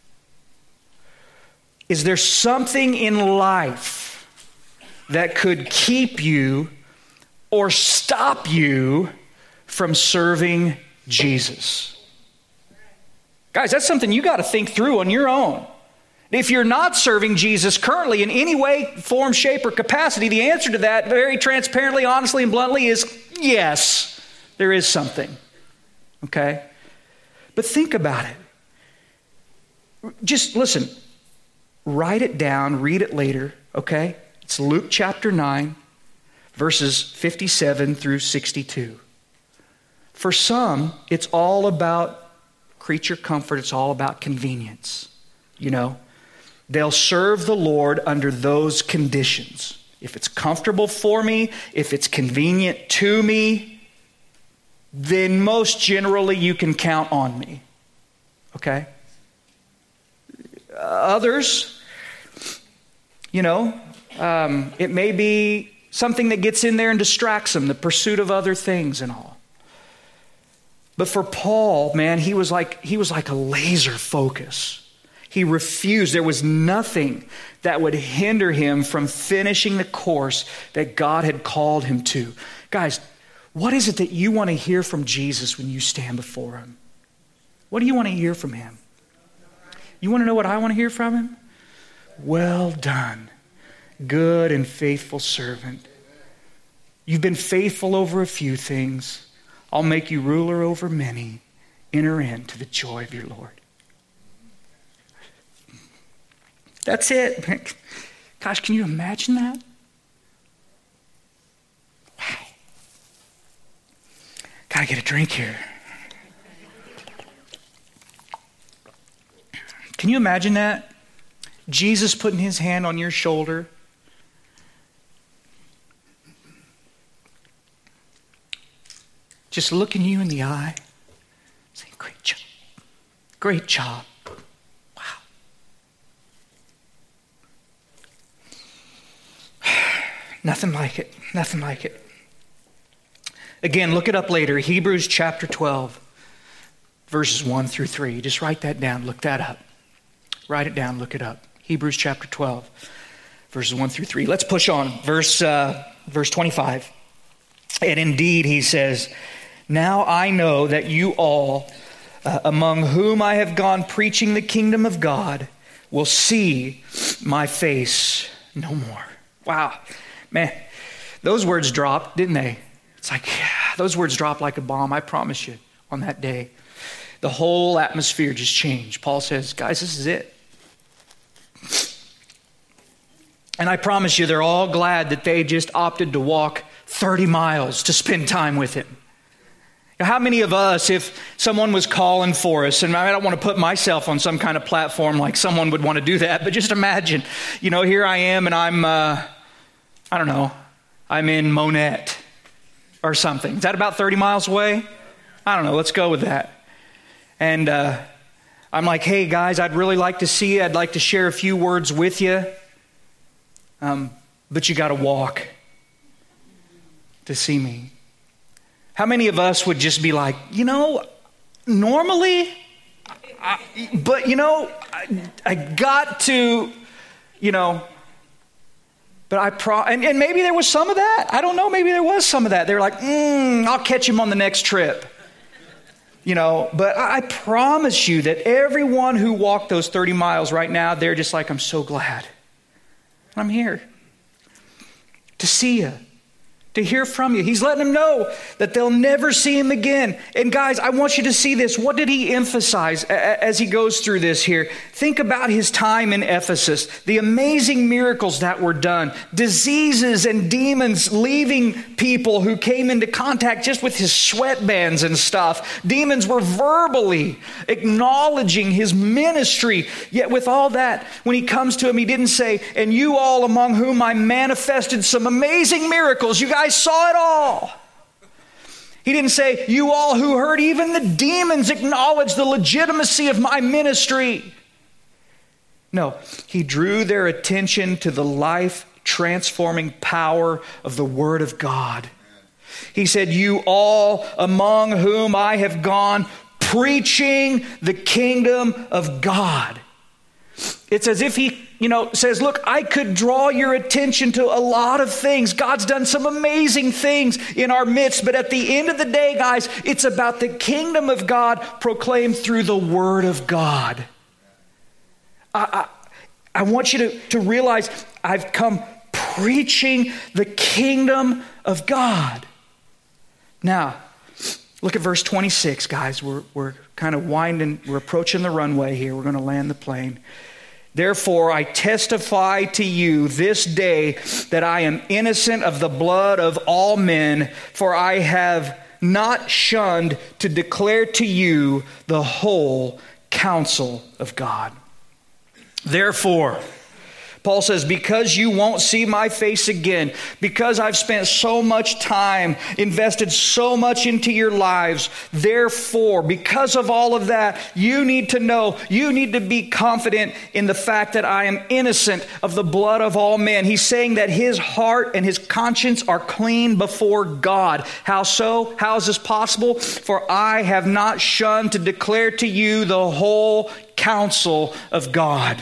Is there something in life that could keep you or stop you from serving Jesus? Guys, that's something you got to think through on your own. If you're not serving Jesus currently in any way, form, shape, or capacity, the answer to that, very transparently, honestly, and bluntly, is yes, there is something. Okay? But think about it. Just listen. Write it down, read it later, okay? It's Luke chapter nine, verses fifty-seven through sixty-two. For some, it's all about creature comfort. It's all about convenience, you know? They'll serve the Lord under those conditions. If it's comfortable for me, if it's convenient to me, then most generally you can count on me, okay? Others, you know, um, it may be something that gets in there and distracts them, the pursuit of other things and all. But for Paul, man, he was like he was like a laser focus. He refused. There was nothing that would hinder him from finishing the course that God had called him to. Guys, what is it that you want to hear from Jesus when you stand before him? What do you want to hear from him? You want to know what I want to hear from him? Well done, good and faithful servant. You've been faithful over a few things. I'll make you ruler over many. Enter into the joy of your Lord. That's it. Gosh, can you imagine that? Wow. Gotta get a drink here. Can you imagine that? Jesus putting his hand on your shoulder. Just looking you in the eye. Saying, great job. Great job. Wow. Nothing like it. Nothing like it. Again, look it up later. Hebrews chapter twelve, verses one through three. Just write that down. Look that up. Write it down, look it up. Hebrews chapter twelve, verses one through three. Let's push on. Verse, uh, verse twenty-five. And indeed, he says, now I know that you all, uh, among whom I have gone preaching the kingdom of God, will see my face no more. Wow. Man, those words dropped, didn't they? It's like, yeah, those words dropped like a bomb, I promise you, on that day. The whole atmosphere just changed. Paul says, guys, this is it. And I promise you, they're all glad that they just opted to walk thirty miles to spend time with him. Now, how many of us, if someone was calling for us, and I don't want to put myself on some kind of platform like someone would want to do that, but just imagine, you know, here I am and I'm, uh, I don't know, I'm in Monette or something. Is that about thirty miles away? I don't know, let's go with that. And uh, I'm like, hey guys, I'd really like to see you. I'd like to share a few words with you. Um, but you got to walk to see me. How many of us would just be like, you know, normally, I, but you know, I, I got to, you know, but I pro, and, and maybe there was some of that. I don't know. Maybe there was some of that. They're like, mm, I'll catch him on the next trip. You know, but I promise you that everyone who walked those thirty miles right now, they're just like, I'm so glad I'm here to see you, to hear from you. He's letting them know that they'll never see him again. And guys, I want you to see this. What did he emphasize as he goes through this here? Think about his time in Ephesus, the amazing miracles that were done, diseases and demons leaving people who came into contact just with his sweatbands and stuff. Demons were verbally acknowledging his ministry. Yet with all that, when he comes to him, he didn't say, and you all among whom I manifested some amazing miracles, you guys saw it all. He didn't say, you all who heard, even the demons acknowledge the legitimacy of my ministry. No, he drew their attention to the life-transforming power of the Word of God. He said, you all among whom I have gone preaching the kingdom of God. It's as if he, you know, says, look, I could draw your attention to a lot of things. God's done some amazing things in our midst. But at the end of the day, guys, it's about the kingdom of God proclaimed through the Word of God. I, I, I want you to, to realize I've come preaching the kingdom of God. Now, look at verse twenty-six, guys. We're, we're kind of winding, we're approaching the runway here. We're going to land the plane. Therefore, I testify to you this day that I am innocent of the blood of all men, for I have not shunned to declare to you the whole counsel of God. Therefore, Paul says, because you won't see my face again, because I've spent so much time, invested so much into your lives, therefore, because of all of that, you need to know, you need to be confident in the fact that I am innocent of the blood of all men. He's saying that his heart and his conscience are clean before God. How so? How is this possible? For I have not shunned to declare to you the whole counsel of God.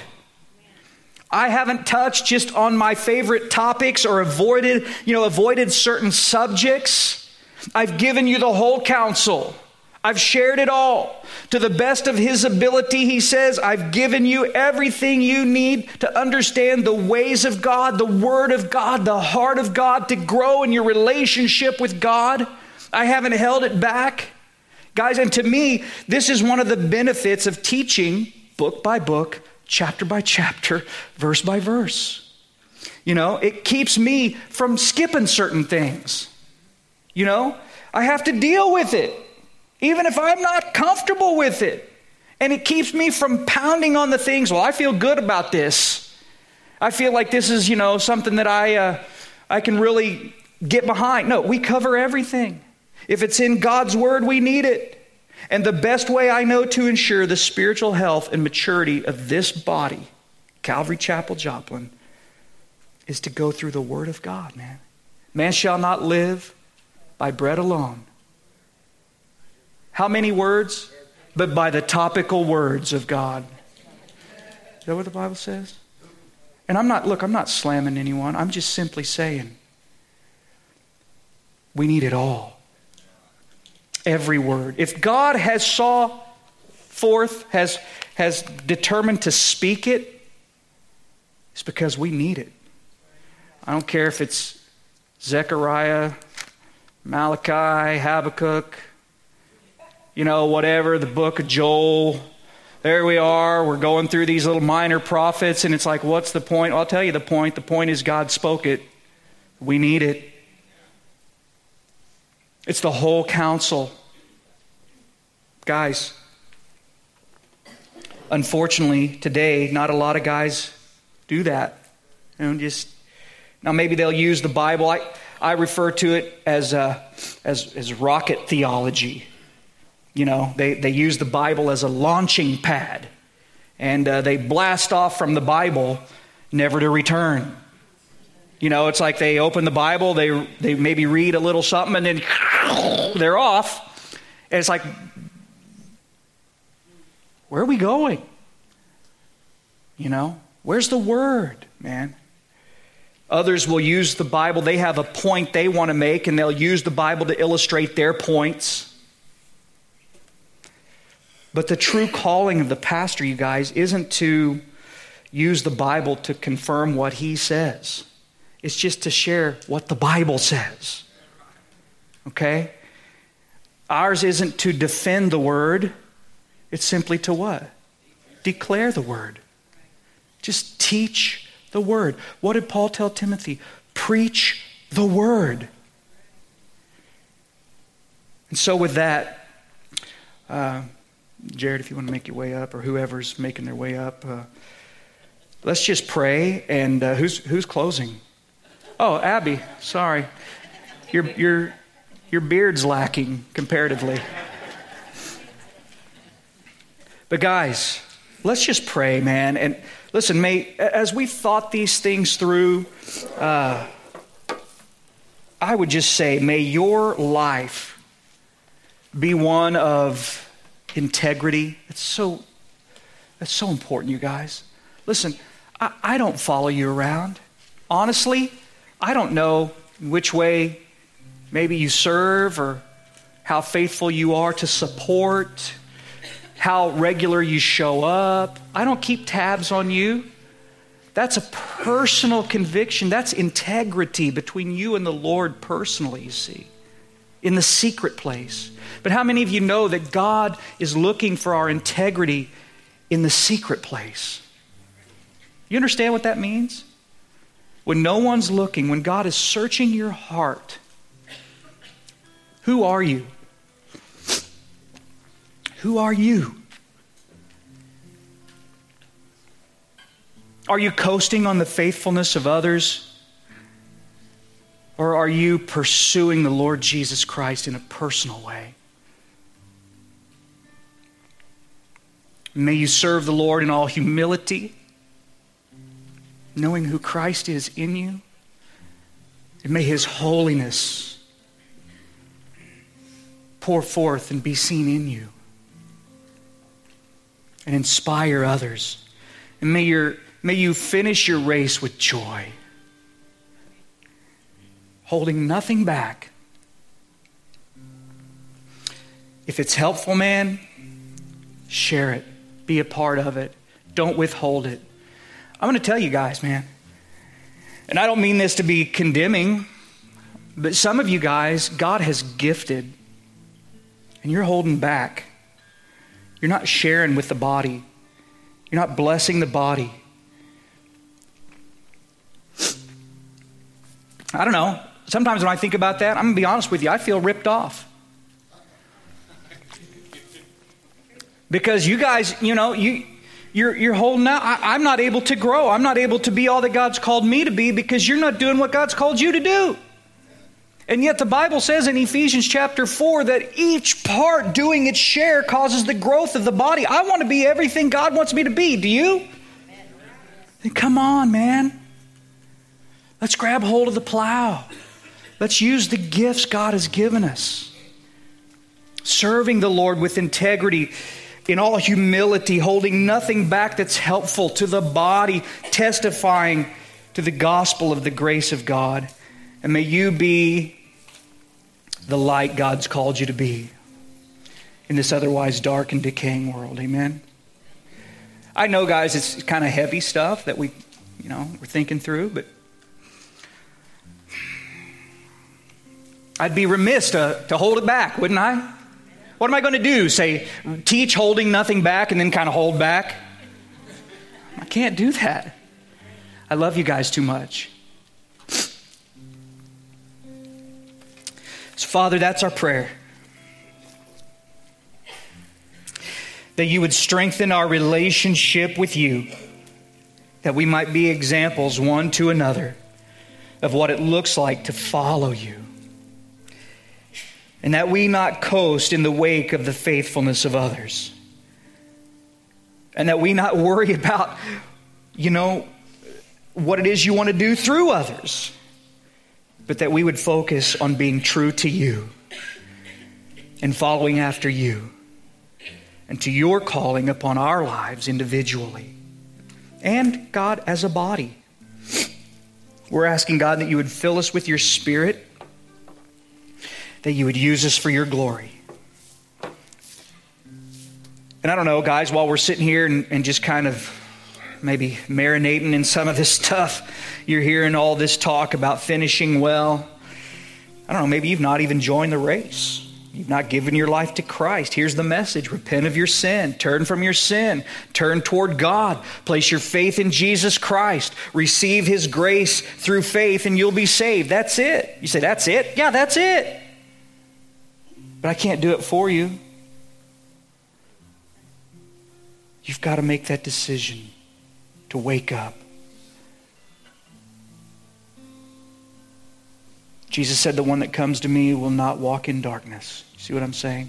I haven't touched just on my favorite topics or avoided, you know, avoided certain subjects. I've given you the whole counsel. I've shared it all. To the best of his ability, he says, I've given you everything you need to understand the ways of God, the Word of God, the heart of God, to grow in your relationship with God. I haven't held it back. Guys, and to me, this is one of the benefits of teaching book by book, chapter by chapter, verse by verse. You know, it keeps me from skipping certain things. You know, I have to deal with it, even if I'm not comfortable with it. And it keeps me from pounding on the things, well, I feel good about this. I feel like this is, you know, something that I, uh, I can really get behind. No, we cover everything. If it's in God's Word, we need it. And the best way I know to ensure the spiritual health and maturity of this body, Calvary Chapel Joplin, is to go through the Word of God, man. Man shall not live by bread alone. How many words? But by the topical words of God. Is that what the Bible says? And I'm not, look, I'm not slamming anyone. I'm just simply saying we need it all. Every word. If God has saw forth, has, has determined to speak it, it's because we need it. I don't care if it's Zechariah, Malachi, Habakkuk, you know, whatever, the book of Joel. There we are. We're going through these little minor prophets, and it's like, what's the point? Well, I'll tell you the point. The point is God spoke it. We need it. It's the whole counsel. Guys, unfortunately, today, not a lot of guys do that. You know, just now maybe they'll use the Bible. I, I refer to it as, uh, as, as rocket theology. You know, they, they use the Bible as a launching pad. And uh, they blast off from the Bible, never to return. You know, it's like they open the Bible, they they maybe read a little something, and then they're off. And it's like, where are we going? You know, where's the Word, man? Others will use the Bible. They have a point they want to make, and they'll use the Bible to illustrate their points. But the true calling of the pastor, you guys, isn't to use the Bible to confirm what he says. It's just to share what the Bible says. Okay? Ours isn't to defend the word. It's simply to what? Declare the word. Just teach the word. What did Paul tell Timothy? Preach the word. And so with that, uh, Jared, if you want to make your way up, or whoever's making their way up, uh, let's just pray. And uh, who's who's closing? Oh, Abby. Sorry, your your your beard's lacking comparatively. But guys, let's just pray, man. And listen, may as we thought these things through, uh, I would just say, may your life be one of integrity. It's so, it's so important, you guys. Listen, I, I don't follow you around. Honestly, I don't know which way maybe you serve or how faithful you are to support, how regular you show up. I don't keep tabs on you. That's a personal conviction. That's integrity between you and the Lord personally, you see, in the secret place. But how many of you know that God is looking for our integrity in the secret place? You understand what that means? When no one's looking, when God is searching your heart, who are you? Who are you? Are you coasting on the faithfulness of others? Or are you pursuing the Lord Jesus Christ in a personal way? May you serve the Lord in all humility, knowing who Christ is in you. And may His holiness pour forth and be seen in you and inspire others. And may your may you finish your race with joy, holding nothing back. If it's helpful, man, share it. Be a part of it. Don't withhold it. I'm going to tell you guys, man, and I don't mean this to be condemning, but some of you guys, God has gifted, and you're holding back. You're not sharing with the body. You're not blessing the body. I don't know. Sometimes when I think about that, I'm going to be honest with you, I feel ripped off. Because you guys, you know, you, you're, you're holding out. I, I'm not able to grow. I'm not able to be all that God's called me to be because you're not doing what God's called you to do. And yet the Bible says in Ephesians chapter four that each part doing its share causes the growth of the body. I want to be everything God wants me to be. Do you? Then come on, man. Let's grab hold of the plow. Let's use the gifts God has given us. Serving the Lord with integrity, in all humility, holding nothing back that's helpful to the body, testifying to the gospel of the grace of God. And may you be the light God's called you to be in this otherwise dark and decaying world. Amen. I know, guys, it's kind of heavy stuff that we, you know, we're thinking through, but I'd be remiss to, to hold it back, wouldn't I? What am I going to do? Say, teach holding nothing back and then kind of hold back? I can't do that. I love you guys too much. So, Father, that's our prayer. That you would strengthen our relationship with you. That we might be examples one to another of what it looks like to follow you. And that we not coast in the wake of the faithfulness of others. And that we not worry about, you know, what it is you want to do through others. But that we would focus on being true to you and following after you and to your calling upon our lives individually and, God, as a body. We're asking, God, that you would fill us with your Spirit, that you would use us for your glory. And I don't know, guys, while we're sitting here and, and just kind of maybe marinating in some of this stuff. You're hearing all this talk about finishing well. I don't know, maybe you've not even joined the race. You've not given your life to Christ. Here's the message. Repent of your sin. Turn from your sin. Turn toward God. Place your faith in Jesus Christ. Receive His grace through faith and you'll be saved. That's it. You say, that's it? Yeah, that's it. But I can't do it for you. You've got to make that decision to wake up. Jesus said, the one that comes to me will not walk in darkness. See what I'm saying?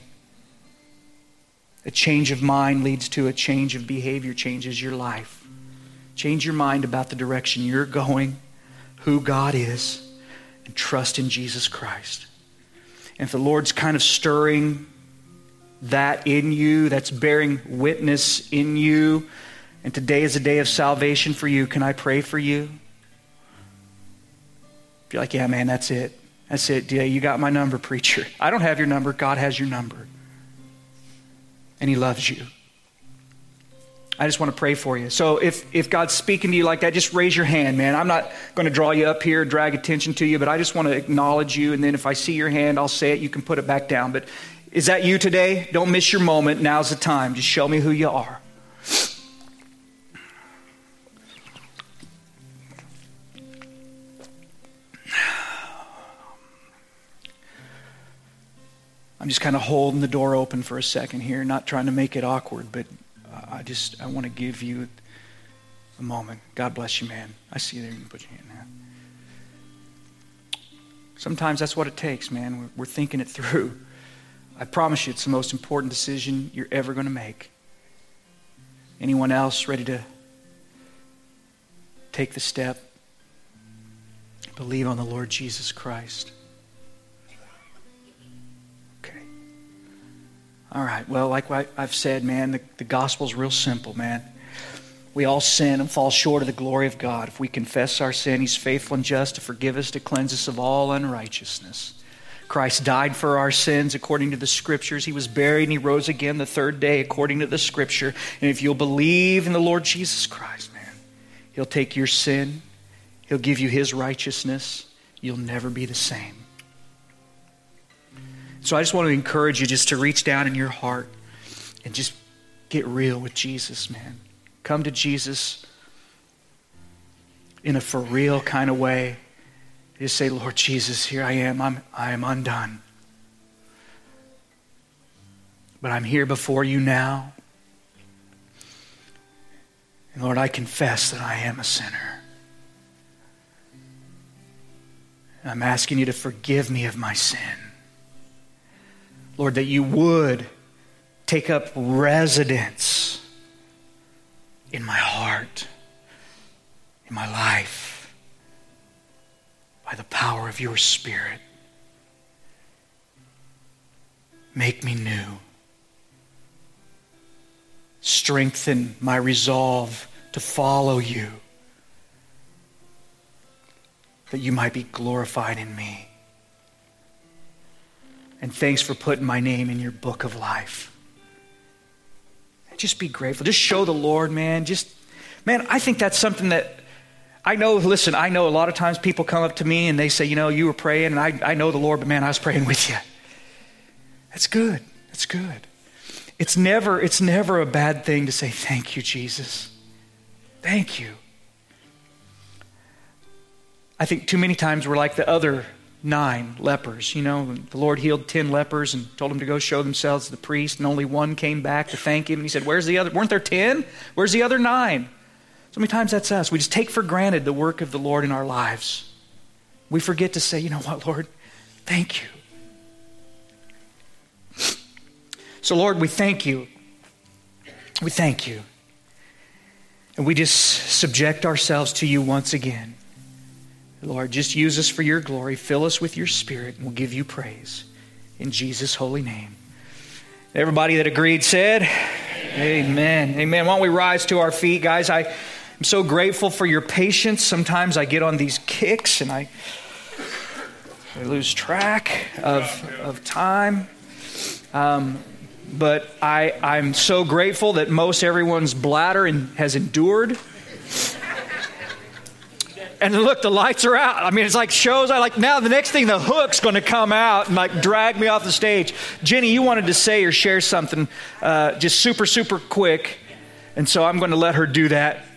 A change of mind leads to a change of behavior, changes your life. Change your mind about the direction you're going, who God is, and trust in Jesus Christ. And if the Lord's kind of stirring that in you, that's bearing witness in you, and today is a day of salvation for you, can I pray for you? If you're like, yeah, man, that's it. That's it. Yeah, you got my number, preacher. I don't have your number. God has your number. And He loves you. I just want to pray for you. So if, if God's speaking to you like that, just raise your hand, man. I'm not going to draw you up here, drag attention to you, but I just want to acknowledge you. And then if I see your hand, I'll say it. You can put it back down. But is that you today? Don't miss your moment. Now's the time. Just show me who you are. I'm just kind of holding the door open for a second here, not trying to make it awkward, but I just, I want to give you a moment. God bless you, man. I see you there. You can put your hand down. Sometimes that's what it takes, man. We're, we're thinking it through. I promise you it's the most important decision you're ever going to make. Anyone else ready to take the step? Believe on the Lord Jesus Christ. All right, well, like I've said, man, the, the gospel's real simple, man. We all sin and fall short of the glory of God. If we confess our sin, He's faithful and just to forgive us, to cleanse us of all unrighteousness. Christ died for our sins according to the Scriptures. He was buried and He rose again the third day according to the Scripture. And if you'll believe in the Lord Jesus Christ, man, He'll take your sin. He'll give you His righteousness. You'll never be the same. So I just want to encourage you just to reach down in your heart and just get real with Jesus, man. Come to Jesus in a for real kind of way. Just say, Lord Jesus, here I am. I'm, I am undone. But I'm here before you now. And Lord, I confess that I am a sinner. And I'm asking you to forgive me of my sin. Lord, that you would take up residence in my heart, in my life, by the power of your Spirit. Make me new. Strengthen my resolve to follow you, that you might be glorified in me. And thanks for putting my name in your book of life. Just be grateful. Just show the Lord, man. Just, man, I think that's something that I know, listen, I know a lot of times people come up to me and they say, you know, you were praying and I, I know the Lord, but man, I was praying with you. That's good. That's good. It's never, it's never a bad thing to say, thank you, Jesus. Thank you. I think too many times we're like the other nine lepers. You know, the Lord healed ten lepers and told them to go show themselves to the priest, and only one came back to thank Him. And He said, where's the other? Weren't there ten? Where's the other nine? So many times that's us. We just take for granted the work of the Lord in our lives. We forget to say, you know what, Lord? Thank you. So Lord, we thank you. We thank you. And we just subject ourselves to you once again. Lord, just use us for your glory. Fill us with your Spirit, and we'll give you praise. In Jesus' holy name. Everybody that agreed said, amen. Amen. Amen. Why don't we rise to our feet, guys? I am so grateful for your patience. Sometimes I get on these kicks and I, I lose track of, of time. Um, but I, I'm so grateful that most everyone's bladder and has endured And look, the lights are out. I mean, it's like shows. I like now the next thing, the hook's going to come out and like drag me off the stage. Jenny, you wanted to say or share something uh, just super, super quick. And so I'm going to let her do that.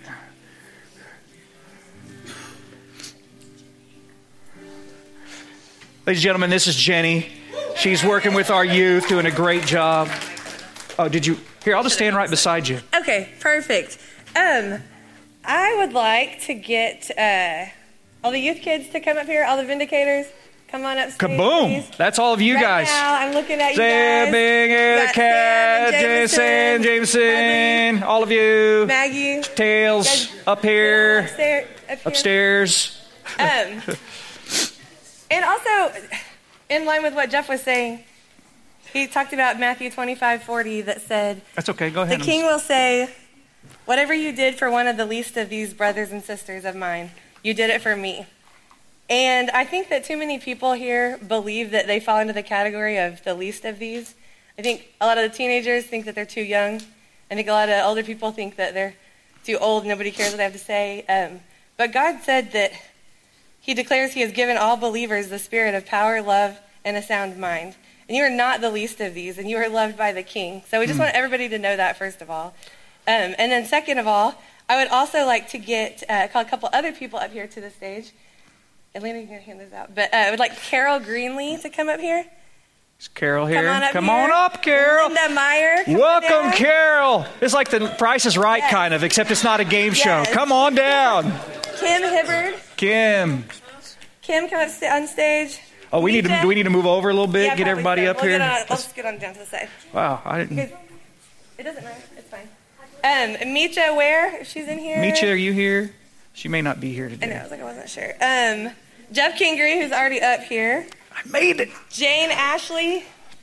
Ladies and gentlemen, this is Jenny. She's working with our youth, doing a great job. Oh, did you? Here, I'll just stand right beside you. Okay, perfect. Um, I would like to get uh, all the youth kids to come up here, all the Vindicators. Come on up. Kaboom! Please. That's all of you right guys. Now, I'm looking at you Sam, guys. Bing, the cat, Jameson, Jameson, Jameson all of you. Maggie. Tails, guys, up here. Upstairs. Up here. Upstairs. Um, and also, in line with what Jeff was saying, he talked about Matthew twenty-five forty that said, That's okay, go ahead. The king will say, whatever you did for one of the least of these brothers and sisters of mine, you did it for me. And I think that too many people here believe that they fall into the category of the least of these. I think a lot of the teenagers think that they're too young. I think a lot of older people think that they're too old, nobody cares what I have to say. Um, but God said that he declares he has given all believers the spirit of power, love, and a sound mind. And you are not the least of these, and you are loved by the King. So we just mm. want everybody to know that, first of all. Um, and then second of all, I would also like to get uh, call a couple other people up here to the stage. Atlanta, you're going to hand this out. But uh, I would like Carol Greenlee to come up here. Is Carol here? Come on up, come here. on up Carol. Linda Meyer. Welcome, Carol. It's like the Price is Right yes. kind of, except it's not a game yes. show. Come on down. Kim Hibbard. Kim. Kim, come up on stage. Oh, we Mita. need to. Do we need to move over a little bit? Yeah, get everybody so. up we'll here. On, let's get on down to the side. Wow, I didn't. It doesn't matter. It's fine. Um, Micha, where? If she's in here. Micha, are you here? She may not be here today. I know. I was like, I wasn't sure. Um, Jeff Kingery, who's already up here. I made it. Jane Ashley.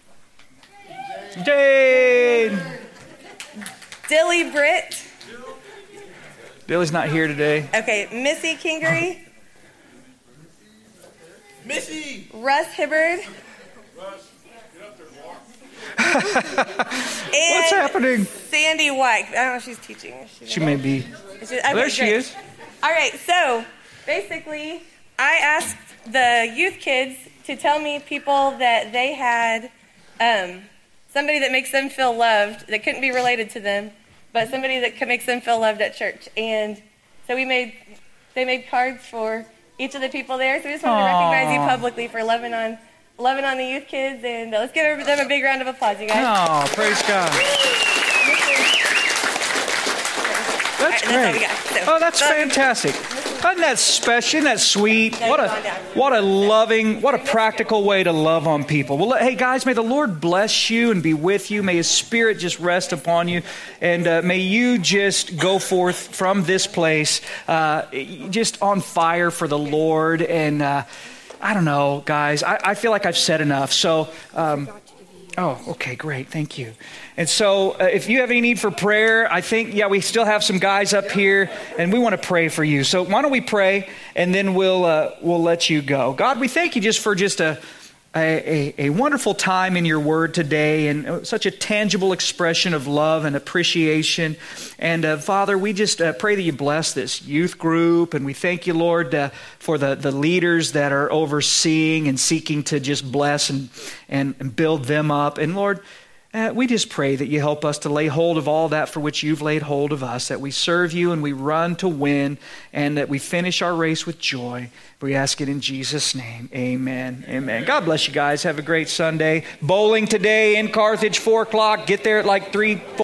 Jane. Dilly Britt. Dilly's not here today. Okay, Missy Kingery. Missy. Russ Hibbard. Russ, get up there, walk. What's happening? Sandy White. I don't know if she's teaching. She's she may be. She, okay, well, there she great. is. All right, so basically, I asked the youth kids to tell me people that they had, um, somebody that makes them feel loved, that couldn't be related to them, but somebody that makes them feel loved at church. And so we made, they made cards for each of the people there. So we just wanted Aww. to recognize you publicly for loving on, loving on the youth kids. And uh, let's give them a big round of applause, you guys. Oh, praise God. That's right, great. that's so, oh, that's fantastic. Isn't that special? Isn't that sweet? What a what a loving, what a practical way to love on people. Well, hey guys, may the Lord bless you and be with you. May His Spirit just rest upon you, and uh, may you just go forth from this place uh, just on fire for the Lord. And uh, I don't know, guys. I, I feel like I've said enough. So. Um, Oh, okay, great. Thank you. And so uh, if you have any need for prayer, I think, yeah, we still have some guys up here, and we want to pray for you. So why don't we pray, and then we'll uh, we'll let you go. God, we thank you just for just a, a, a wonderful time in your word today, and such a tangible expression of love and appreciation. And uh, Father, we just uh, pray that you bless this youth group, and we thank you, Lord, uh, for the, the leaders that are overseeing and seeking to just bless and, and, and build them up. And Lord, uh, we just pray that you help us to lay hold of all that for which you've laid hold of us, that we serve you and we run to win, and that we finish our race with joy. We ask it in Jesus' name. Amen. Amen. God bless you guys. Have a great Sunday. Bowling today in Carthage, four o'clock. Get there at like three.